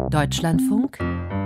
Deutschlandfunk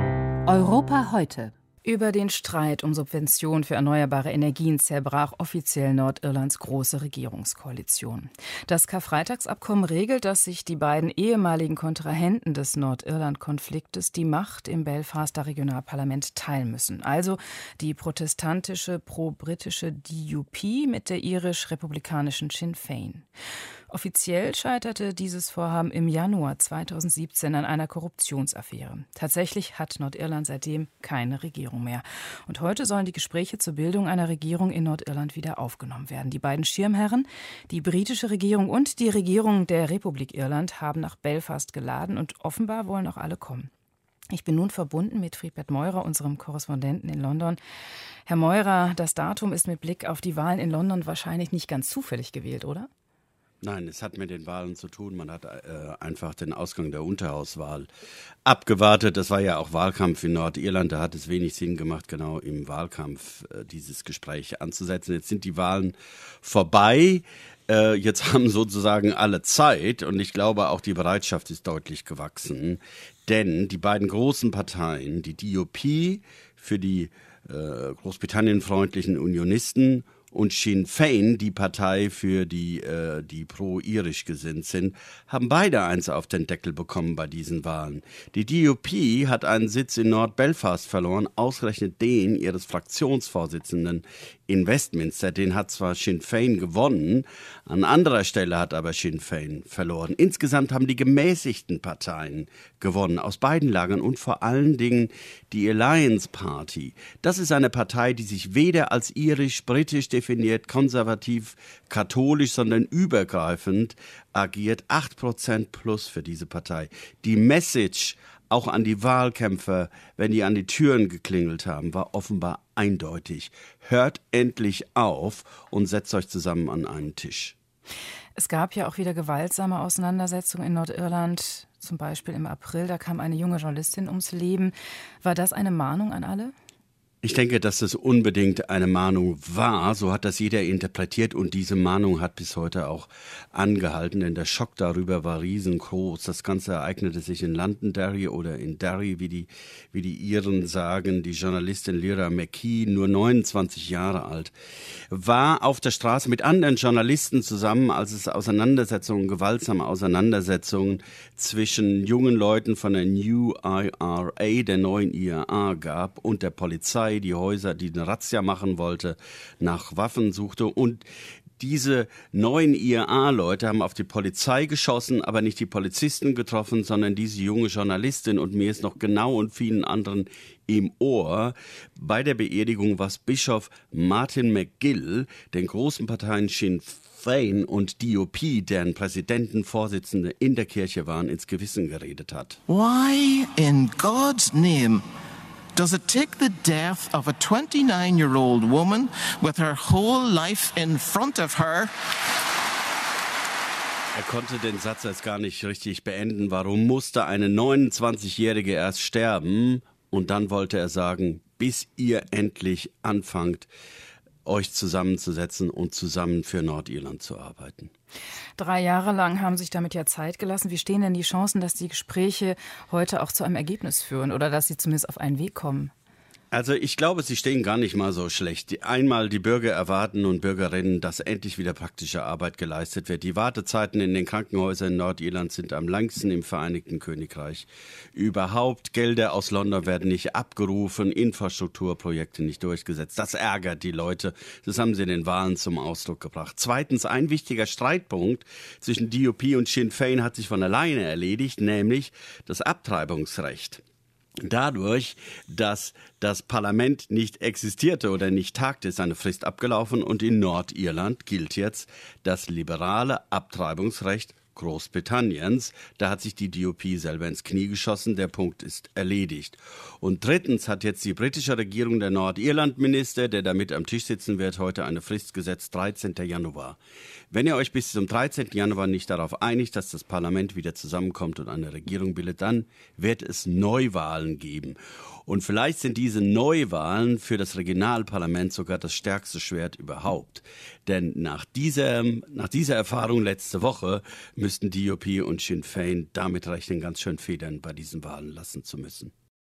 Europa heute. Über den Streit um Subventionen für erneuerbare Energien zerbrach offiziell Nordirlands große Regierungskoalition. Das Karfreitagsabkommen regelt, dass sich die beiden ehemaligen Kontrahenten des Nordirland-Konfliktes die Macht im Belfaster Regionalparlament teilen müssen. Also die protestantische pro-britische DUP mit der irisch-republikanischen Sinn Féin. Offiziell scheiterte dieses Vorhaben im Januar 2017 an einer Korruptionsaffäre. Tatsächlich hat Nordirland seitdem keine Regierung mehr. Und heute sollen die Gespräche zur Bildung einer Regierung in Nordirland wieder aufgenommen werden. Die beiden Schirmherren, die britische Regierung und die Regierung der Republik Irland, haben nach Belfast geladen und offenbar wollen auch alle kommen. Ich bin nun verbunden mit Friedbert Meurer, unserem Korrespondenten in London. Herr Meurer, das Datum ist mit Blick auf die Wahlen in London wahrscheinlich nicht ganz zufällig gewählt, oder? Nein, es hat mit den Wahlen zu tun. Man hat einfach den Ausgang der Unterhauswahl abgewartet. Das war ja auch Wahlkampf in Nordirland. Da hat es wenig Sinn gemacht, genau im Wahlkampf dieses Gespräch anzusetzen. Jetzt sind die Wahlen vorbei. Jetzt haben sozusagen alle Zeit. Und ich glaube, auch die Bereitschaft ist deutlich gewachsen. Denn die beiden großen Parteien, die DUP für die großbritannienfreundlichen Unionisten und Sinn Féin, die Partei für die pro-irisch gesinnt sind, haben beide eins auf den Deckel bekommen bei diesen Wahlen. Die DUP hat einen Sitz in Nord-Belfast verloren, ausgerechnet den ihres Fraktionsvorsitzenden in Westminster. Den hat zwar Sinn Féin gewonnen, an anderer Stelle hat aber Sinn Féin verloren. Insgesamt haben die gemäßigten Parteien gewonnen, aus beiden Lagern und vor allen Dingen die Alliance Party. Das ist eine Partei, die sich weder als irisch-britisch definiert, konservativ, katholisch, sondern übergreifend agiert. 8% plus für diese Partei. Die Message auch an die Wahlkämpfer, wenn die an die Türen geklingelt haben, war offenbar eindeutig. Hört endlich auf und setzt euch zusammen an einen Tisch. Es gab ja auch wieder gewaltsame Auseinandersetzungen in Nordirland, zum Beispiel im April, da kam eine junge Journalistin ums Leben. War das eine Mahnung an alle? Ich denke, dass es unbedingt eine Mahnung war. So hat das jeder interpretiert und diese Mahnung hat bis heute auch angehalten, denn der Schock darüber war riesengroß. Das Ganze ereignete sich in Londonderry oder in Derry, wie die Iren sagen. Die Journalistin Lyra McKee, nur 29 Jahre alt, war auf der Straße mit anderen Journalisten zusammen, als es gewaltsame Auseinandersetzungen zwischen jungen Leuten von der New IRA, der neuen IRA gab, und der Polizei, die Häuser, die eine Razzia machen wollte, nach Waffen suchte. Und diese neuen IRA-Leute haben auf die Polizei geschossen, aber nicht die Polizisten getroffen, sondern diese junge Journalistin. Und mir ist noch genau und vielen anderen im Ohr, bei der Beerdigung, was Bischof Martin McGill, den großen Parteien Sinn Féin und DUP, deren Präsidentenvorsitzende in der Kirche waren, ins Gewissen geredet hat. Why in God's name does it take the death of a 29-year-old woman with her whole life in front of her? Er konnte den Satz jetzt gar nicht richtig beenden. Warum musste eine 29-Jährige erst sterben? Und dann wollte er sagen, bis ihr endlich anfangt, euch zusammenzusetzen und zusammen für Nordirland zu arbeiten. 3 Jahre lang haben sich damit ja Zeit gelassen. Wie stehen denn die Chancen, dass die Gespräche heute auch zu einem Ergebnis führen oder dass sie zumindest auf einen Weg kommen? Also ich glaube, sie stehen gar nicht mal so schlecht. Einmal die Bürger erwarten und Bürgerinnen, dass endlich wieder praktische Arbeit geleistet wird. Die Wartezeiten in den Krankenhäusern in Nordirland sind am längsten im Vereinigten Königreich. Überhaupt Gelder aus London werden nicht abgerufen, Infrastrukturprojekte nicht durchgesetzt. Das ärgert die Leute. Das haben sie in den Wahlen zum Ausdruck gebracht. Zweitens, ein wichtiger Streitpunkt zwischen DUP und Sinn Féin hat sich von alleine erledigt, nämlich das Abtreibungsrecht. Dadurch, dass das Parlament nicht existierte oder nicht tagte, ist eine Frist abgelaufen und in Nordirland gilt jetzt das liberale Abtreibungsrecht Großbritanniens. Da hat sich die DUP selber ins Knie geschossen. Der Punkt ist erledigt. Und drittens hat jetzt die britische Regierung, der Nordirland-Minister, der da mit am Tisch sitzen wird, heute eine Frist gesetzt, 13. Januar. Wenn ihr euch bis zum 13. Januar nicht darauf einigt, dass das Parlament wieder zusammenkommt und eine Regierung bildet, dann wird es Neuwahlen geben. Und vielleicht sind diese Neuwahlen für das Regionalparlament sogar das stärkste Schwert überhaupt. Denn nach dieser Erfahrung letzte Woche müssen müssten DUP und Sinn Féin damit rechnen, ganz schön Federn bei diesen Wahlen lassen zu müssen.